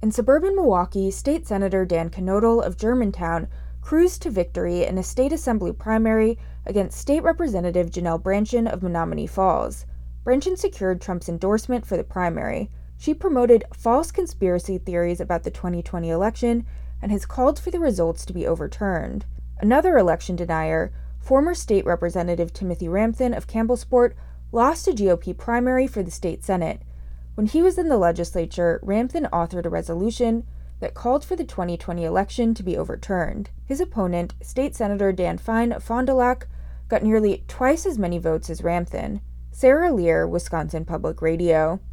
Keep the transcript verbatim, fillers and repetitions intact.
In suburban Milwaukee, State Senator Dan Knodel of Germantown cruised to victory in a state assembly primary against State Representative Janelle Brandtjen of Menomonee Falls. Brandtjen secured Trump's endorsement for the primary. She promoted false conspiracy theories about the twenty twenty election and has called for the results to be overturned. Another election denier, former State Representative Timothy Ramthun of Campbellsport, lost a G O P primary for the state Senate. When he was in the legislature, Ramthun authored a resolution that called for the twenty twenty election to be overturned. His opponent, State Senator Dan Fine of Fond du Lac, got nearly twice as many votes as Ramthun. Sarah Lear, Wisconsin Public Radio.